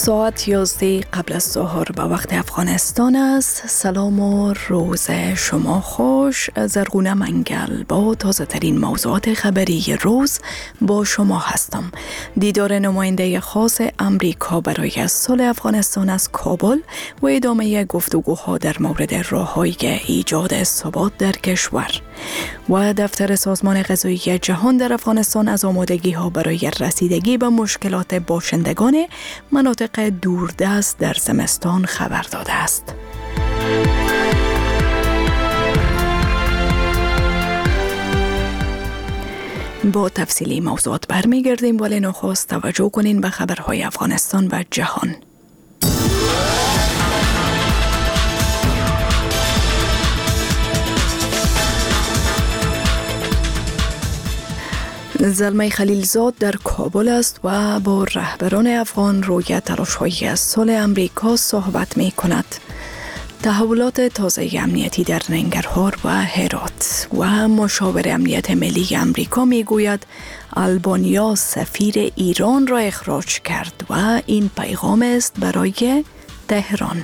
ساعت 11 قبل از ظهر به وقت افغانستان است. سلام و روز شما خوش. زرغونه منگل با تازه ترین موضوعات خبری روز با شما هستم. دیدار نماینده خاص امریکا برای صلح افغانستان از کابل و ادامه گفتگوها در مورد راه‌های ایجاد ثبات در کشور و دفتر سازمان غذایی جهان در افغانستان از آمادگی‌ها برای رسیدگی به مشکلات باشندگان مناطق دوردست در زمستان خبر داده است. با تفصیلی موضوعات برمیگردیم، ولی نخست توجه کنین به خبرهای افغانستان و جهان. زلمه خلیلزاد در کابل است و با رهبران افغان روی تلاش‌های صلح امریکا صحبت می‌کند. تحولات تازه امنیتی در ننگرهار و هرات و مشاور امنیت ملی امریکا می‌گوید آلبانیا سفیر ایران را اخراج کرد و این پیغام است برای تهران.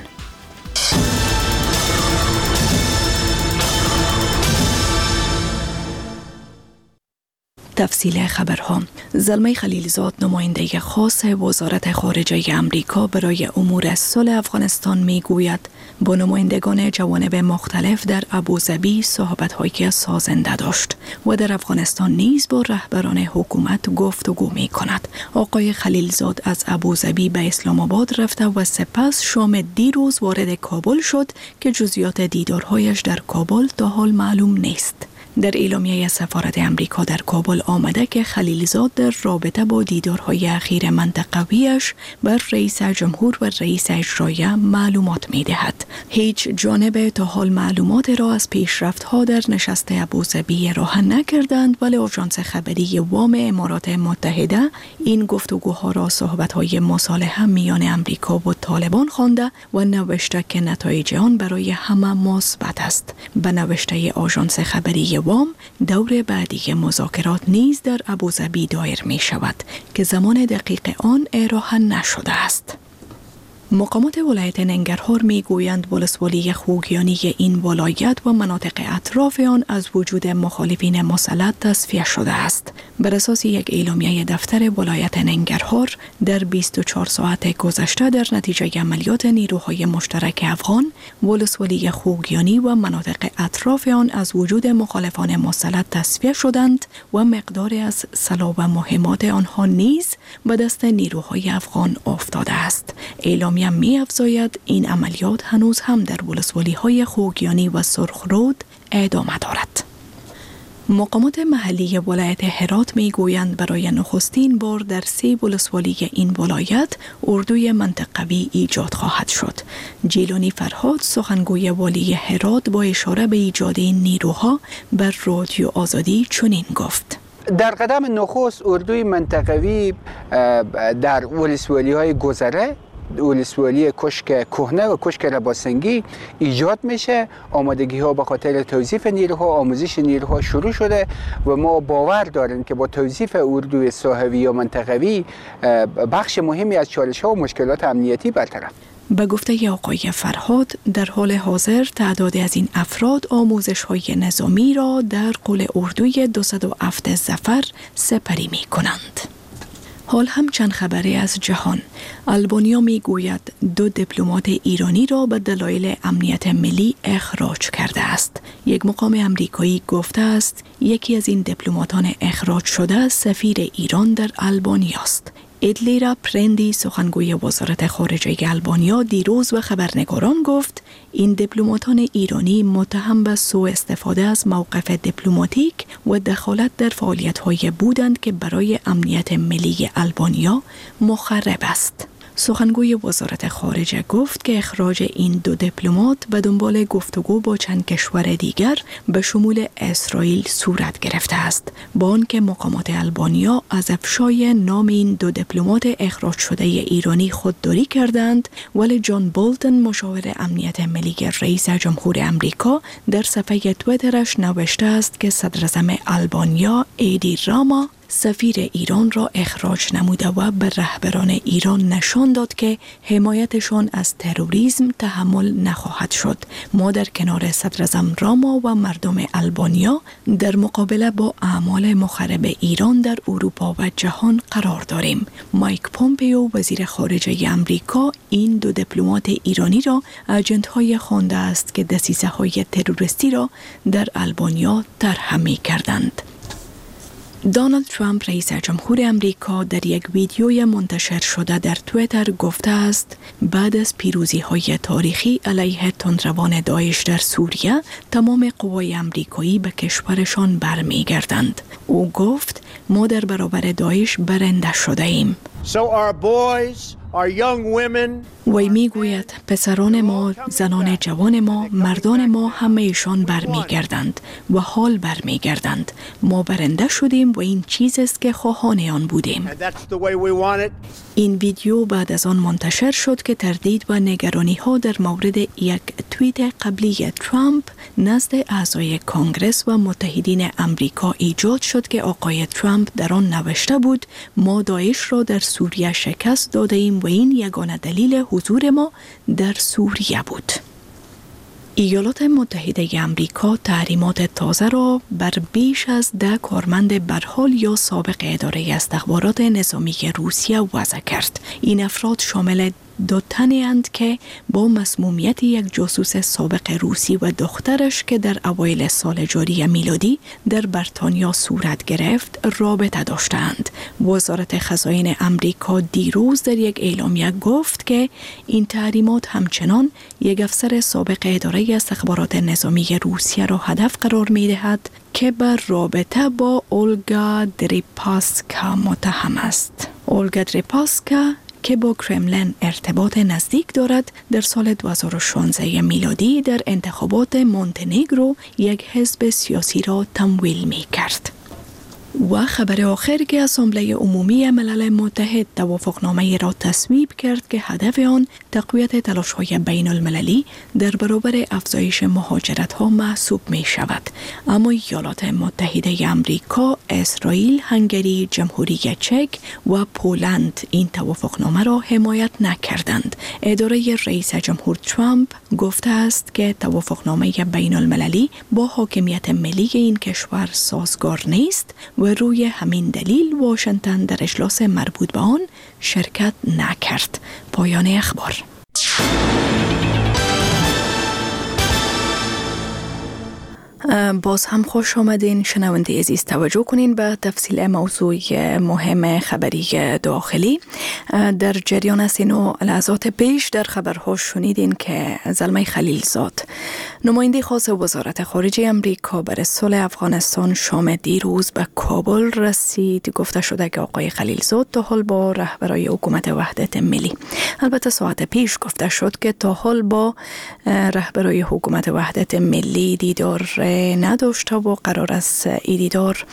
تفصیل خبرها. زلمه خلیلزاد نماینده خاص وزارت خارجه امریکا برای امور صلح افغانستان میگوید با نمایندگان جوانب مختلف در ابوظبی صحبت‌های سازنده داشت و در افغانستان نیز با رهبران حکومت گفتگو می‌کند. آقای خلیلزاد از ابوظبی به اسلام آباد رفته و سپس شام دیروز وارد کابل شد که جزئیات دیدارهایش در کابل تا حال معلوم نیست. در اعلامیه سفارت امریکا در کابل آمده که خلیلزاد در رابطه با دیدارهای اخیر منطقویش بر رئیس جمهور و رئیس اجرایی معلومات می‌دهد. هیچ جانب تا حال معلومات را از پیشرفت‌ها در نشست ابوظبی راه نکردند، ولی آژانس خبری وام امارات متحده این گفتگوها را صحبت‌های مصالحه میان امریکا و طالبان خوانده و نوشته که نتایج آن برای همه مثبت است. به نوشته آژانس خبری وام، دور بعدی مذاکرات نیز در ابوظبی دایر می شود که زمان دقیق آن اعلام نشده است. مقامات ولایت ننگرهار می گویند ولسوالی خوگیانی این ولایت و مناطق اطراف آن از وجود مخالفین مسلح تصفیه شده است. بر اساس یک اعلامیه دفتر ولایت ننگرهار در 24 ساعت گذشته در نتیجه عملیات نیروهای مشترک افغان، ولسوالی خوگیانی و مناطق اطراف آن از وجود مخالفان مسلح تصفیه شدند و مقداری از سلاح و مهمات آنها نیز به دست نیروهای افغان افتاده است. اعلامیه می افزاید این عملیات هنوز هم در ولسوالی‌های خوگیانی و سرخرود ادامه دارد. مقامات محلی ولایت هرات می گویند برای نخستین بار در 3 ولسوالی این ولایت اردوی منطقوی ایجاد خواهد شد. جیلانی فرهاد سخنگوی والی هرات با اشاره به ایجاد این نیروها بر رادیو آزادی چنین گفت: در قدم نخست اردوی منطقوی در ولسوالی‌های گذره، ولسوالی کشک کهنه و کشک رباسنگی ایجاد میشه. آمادگی ها به خاطر توظیف نیروها، آموزش نیروها شروع شده و ما باور داریم که با توظیف اردوی ساحوی یا منطقوی بخش مهمی از چالش ها و مشکلات امنیتی برطرف. به گفته آقای فرهاد، در حال حاضر تعدادی از این افراد آموزش های نظامی را در قل اردوی 207 ظفر سپری می کنند. حال هم چند خبری از جهان. آلبانیا می گوید 2 دیپلمات ایرانی را به دلایل امنیت ملی اخراج کرده است. یک مقام امریکایی گفته است یکی از این دیپلماتان اخراج شده سفیر ایران در آلبانیا است. ادلیرا پرندی سخنگوی وزارت خارجه آلبانیا دیروز به خبرنگاران گفت این دیپلماتان ایرانی متهم به سوء استفاده از موقف دیپلماتیک و دخالت در فعالیت‌های بودند که برای امنیت ملی آلبانیا مخرب است. سخنگوی وزارت خارجه گفت که اخراج این 2 دیپلمات به دنبال گفتگو با چند کشور دیگر به شمول اسرائیل صورت گرفته است، با آنکه مقامات آلبانیا از افشای نام این 2 دیپلمات اخراج شده ایرانی خودداری کردند، ولی جان بولتن مشاور امنیت ملی رئیس جمهور امریکا در صفحه توییترش نوشته است که صدراعظم آلبانیا ایدی راما سفیر ایران را اخراج نموده و به رهبران ایران نشان داد که حمایتشان از تروریسم تحمل نخواهد شد. ما در کنار صدراعظم راما و مردم آلبانیا در مقابله با اعمال مخرب ایران در اروپا و جهان قرار داریم. مایک پومپیو وزیر خارجه امریکا این دو دیپلمات ایرانی را اجنت‌های خوانده است که دسیسه‌های تروریستی را در آلبانیا طرح می‌کردند. دونالد ترامپ رئیس جمهور امریکا در یک ویدیوی منتشر شده در توییتر گفته است بعد از پیروزی‌های تاریخی علیه تندروان داعش در سوریه تمام قوای امریکایی به کشورشان برمیگردند. او گفت ما در برابر داعش برنده شده ایم. وی میگوید پسران ما، زنان جوان ما، مردان ما همه ایشان برمیگردند و حال برمیگردند. ما برنده شدیم و این چیز است که خواهان آن بودیم. این ویدیو بعد از آن منتشر شد که تردید و نگرانی ها در مورد یک توییت قبلی ترامپ نزد اعضای کنگرس و متحدین امریکا ایجاد شد که آقای ترامپ در آن نوشته بود ما داعش را در سوریه شکست داده ایم و این یگانه دلیل حضور ما در سوریه بود. ایالات متحده امریکا تحریمات تازه را بر بیش از 10 کارمند برحال یا سابق اداره استخبارات نظامی روسیه وضع کرد. این افراد شامل 2 تنی اند که با مسمومیت یک جاسوس سابق روسی و دخترش که در اوایل سال جاری میلادی در بریتانیا صورت گرفت رابطه داشتند. وزارت خزائن امریکا دیروز در یک اعلامیه گفت که این تحریمات همچنان یک افسر سابق اداره استخبارات نظامی روسیه را هدف قرار می‌دهد که بر رابطه با اولگا دریپاسکا متهم است. اولگا دریپاسکا که با کرملین ارتباط نزدیک دارد در سال 2016 میلادی در انتخابات مونتنگرو یک حزب سیاسی را تمویل می کرد. و خبر آخر که اسامبله عمومی ملل متحد توافقنامه را تصویب کرد که هدف آن تقویت تلاش‌های بین المللی در برابر افزایش مهاجرت‌ها محسوب می شود. اما ایالات متحده امریکا، اسرائیل، هنگری، جمهوری چک و پولند این توافقنامه را حمایت نکردند. اداره رئیس جمهور ترامپ گفته است که توافقنامه بین المللی با حاکمیت ملی این کشور سازگار نیست و روی همین دلیل واشنگتن در اجلاس مربوط به آن شرکت نکرد. پایان اخبار. باز هم خوش آمدین شنونده عزیز. توجه کنین به تفصیل موضوع مهم خبری داخلی. در جریان از این لحظات پیش در خبرها شنیدین که زلمه خلیلزاد نماینده خاص وزارت خارجه امریکا برای صلح افغانستان شام دیروز به کابل رسید. گفته شده که آقای خلیلزاد تا حال با رهبرای حکومت وحدت ملی، البته ساعت پیش گفته شد که تا حال با رهبرای حکومت وحدت ملی دیدار نداشته و قرار است این دیدار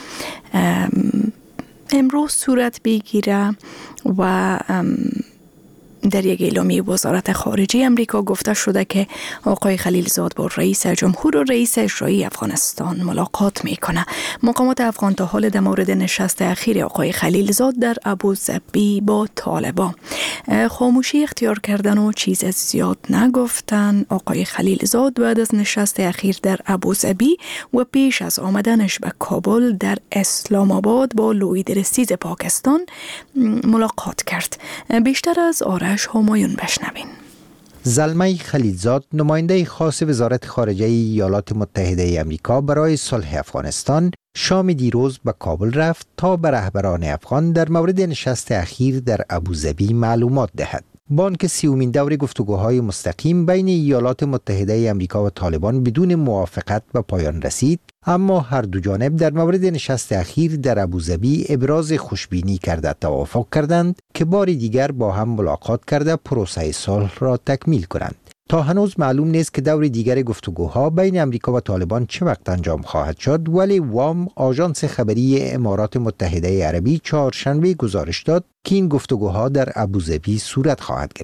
امروز صورت بگیره. و در یک اعلامیه وزارت خارجه امریکا گفته شده که آقای خلیلزاد با رئیس جمهور و رئیس اجرایی افغانستان ملاقات میکنه. مقامات افغان تا حال در مورد نشست اخیر آقای خلیلزاد در ابوظبی با طالبان خاموشی اختیار کردن و چیز زیاد نگفتن. آقای خلیلزاد بعد از نشست اخیر در ابوظبی و پیش از آمدنش به کابل در اسلام آباد با لوی درستیز پاکستان ملاقات کرد. بیشتر از آرش همایون بشنوین. زلمه خلیلزاد نماینده خاص وزارت خارجه ایالات متحده آمریکا برای صلح افغانستان شام دیروز به کابل رفت تا به رهبران افغان در مورد نشست اخیر در ابوظبی معلومات دهد. با آنکه 30مین دور گفتگوهای مستقیم بین ایالات متحده آمریکا و طالبان بدون موافقت به پایان رسید، اما هر دو جانب در مورد نشست اخیر در ابوظبی ابراز خوشبینی کرده توافق کردند که بار دیگر با هم ملاقات کرده پروسه صلح را تکمیل کنند. تا هنوز معلوم نیست که دور دیگر گفتگوها بین امریکا و طالبان چه وقت انجام خواهد شد، ولی وام آژانس خبری امارات متحده عربی چهارشنبه گزارش داد که این گفتگوها در ابوظبی صورت خواهد گرفت.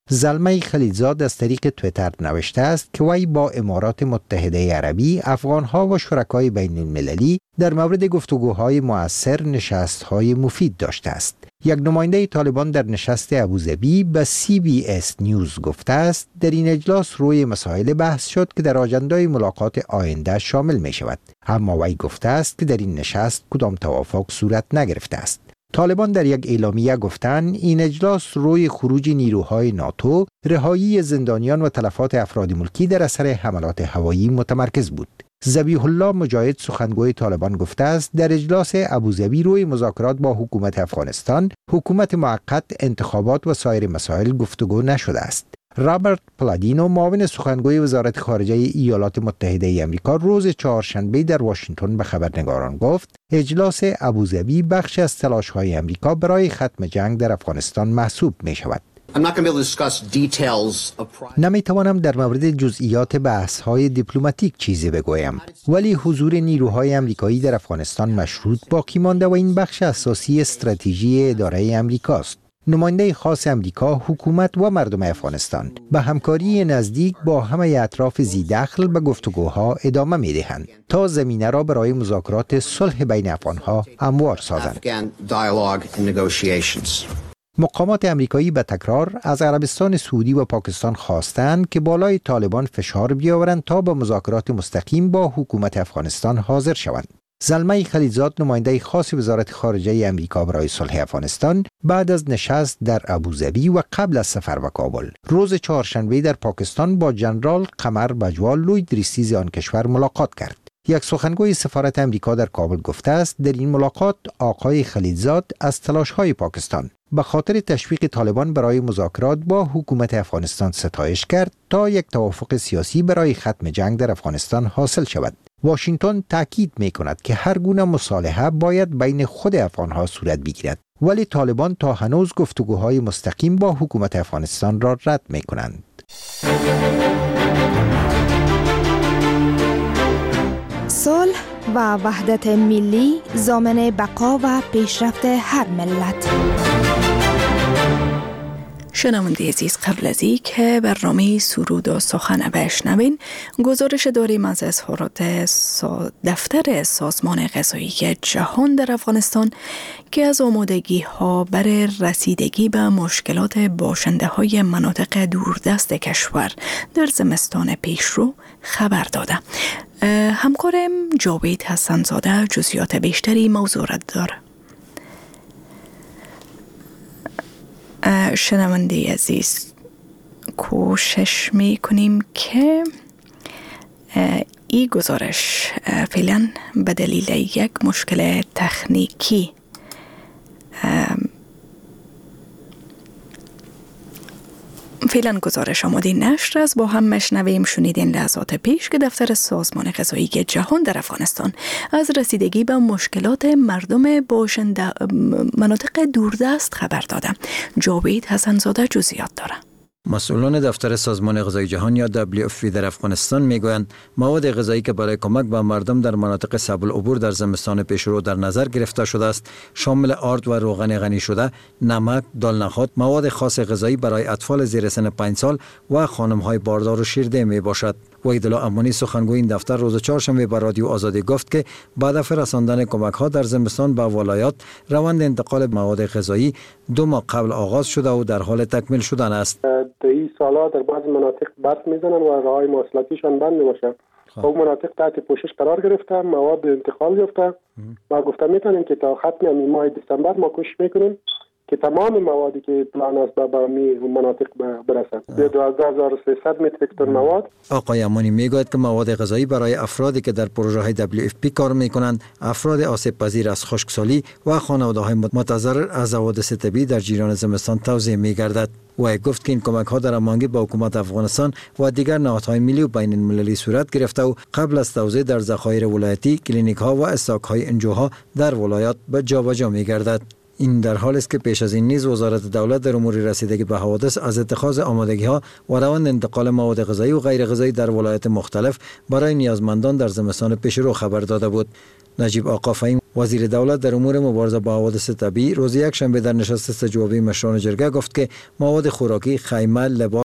زلمه خلیلزاد از طریق تویتر نوشته است که وی با امارات متحده عربی، افغانها و شرکای بین المللی در مورد گفتگوهای مؤثر نشستهای مفید داشته است. یک نماینده طالبان در نشست ابوظبی به CBS نیوز گفته است در این اجلاس روی مسائل بحث شد که در آجندای ملاقات آینده شامل می شود. اما وی گفته است که در این نشست کدام توافق صورت نگرفته است. طالبان در یک اعلامیه گفتند این اجلاس روی خروج نیروهای ناتو، رهایی زندانیان و تلفات افراد ملکی در اثر حملات هوایی متمرکز بود. ذبیح الله مجاهد سخنگوی طالبان گفته است در اجلاس ابوظبی روی مذاکرات با حکومت افغانستان، حکومت موقت، انتخابات و سایر مسائل گفتگو نشده است. رابرت پلادینو معاون سخنگوی وزارت خارجه ایالات متحده آمریکا روز چهارشنبه در واشنگتن به خبرنگاران گفت اجلاس ابوظبی بخش از تلاش‌های آمریکا برای ختم جنگ در افغانستان محسوب می‌شود. نمیتوانم در مورد جزئیات بحث‌های دیپلماتیک چیزی بگویم، ولی حضور نیروهای آمریکایی در افغانستان مشروط باقی مانده و این بخش اساسی استراتژی اداره آمریکاست. نماینده خاص آمریکا، حکومت و مردم افغانستان به همکاری نزدیک با همه اطراف ذی‌دخل به گفتگوها ادامه می‌دهند تا زمینه را برای مذاکرات صلح بین افغان‌ها هموار سازند. مقامات آمریکایی به تکرار از عربستان سعودی و پاکستان خواستند که بالای طالبان فشار بیاورند تا به مذاکرات مستقیم با حکومت افغانستان حاضر شوند. زلمه خلیلزاد نماینده خاص وزارت خارجه آمریکا برای صلح افغانستان بعد از نشست در ابوظبی و قبل از سفر به کابل روز چهارشنبه در پاکستان با جنرال قمر بجوا لوی دریستیز آن کشور ملاقات کرد. یک سخنگوی سفارت آمریکا در کابل گفته است در این ملاقات آقای خلیلزاد از تلاش‌های پاکستان به خاطر تشویق طالبان برای مذاکرات با حکومت افغانستان ستایش کرد تا یک توافق سیاسی برای ختم جنگ در افغانستان حاصل شود. واشنگتن تاکید می‌کند که هر گونه مصالحه باید بین خود افغان‌ها صورت بگیرد، ولی طالبان تا هنوز گفتگوهای مستقیم با حکومت افغانستان را رد می‌کنند. صلح و وحدت ملی ضامن بقا و پیشرفت هر ملت. شنونده عزیز، قبل از این که برنامه سرود و سخن بشنوین، گزارش داریم از اظهارات دفتر سازمان غذایی جهان در افغانستان که از آمادگی ها برای رسیدگی به مشکلات باشنده های مناطق دوردست کشور در زمستان پیشرو خبر داده. همکارم جاوید حسن‌زاده جزئیات بیشتری موضوع را داره. شنونده عزیز، کوشش میکنیم که این گزارش فعلا به دلیل یک مشکل تکنیکی فعلا گزارش آماده نشر است. با هم مشنویم شنیدین لحظات پیش که دفتر سازمان غذایی جهان در افغانستان از رسیدگی به مشکلات مردم باشنده مناطق دوردست خبر داده. جاوید حسن‌زاده جزئیات داره. مسئولان دفتر سازمان غذایی جهان یا WFP در افغانستان میگویند مواد غذایی که برای کمک به مردم در مناطق صعب العبور در زمستان پیشرو در نظر گرفته شده است شامل آرد و روغن غنی شده، نمک، دال نخود، مواد خاص غذایی برای اطفال زیر سن 5 سال و خانم‌های باردار و شیرده می باشد. وحیدالله امانی سخنگوی این دفتر روز چهارشنبه به رادیو آزادی گفت که با هدف رساندن کمک‌ها در زمستان به ولایات روند انتقال مواد غذایی 2 ماه قبل آغاز شده و در حال تکمیل شدن است. در این سالا در بعضی مناطق برف میزنن و راههای مواصلاتیشان بند میشه. اون مناطق تحت پوشش قرار گرفته، مواد انتقال یافته. ما گفتم میتونیم که تا ختم ماه دسامبر ما کوشش میکنیم که تمام موادی که پلان است به مناطق برسند. 12300 متر تن مواد. آقای امانی میگوید که مواد غذایی برای افرادی که در پروژه های WFP کار میکنند، افراد آسیب پذیر از خشکسالی و خانواده‌های متضرر از حوادث طبیعی در جریان زمستان توزیع میگردد. و گفت که این کمک ها در هماهنگی با حکومت افغانستان و دیگر نهادهای ملی و بین المللی صورت گرفته و قبل از توزیع در ذخایر ولایتی، کلینیک ها و استاک های انجوها در ولایات به جابجا میگردد. این در حالی است که پیش از این نیز وزارت دولت در امور رسیدگی به حوادث از اتخاذ آمادگی‌ها و روند انتقال مواد غذایی و غیر غذایی در ولایات مختلف برای نیازمندان در زمستان پیشرو خبر داده بود. نجیب آقا فهیم وزیر دولت در امور مبارزه با حوادث طبیعی روز یکشنبه در نشست استجوابی مشران جرگه گفت که مواد خوراکی، خیمه، لباس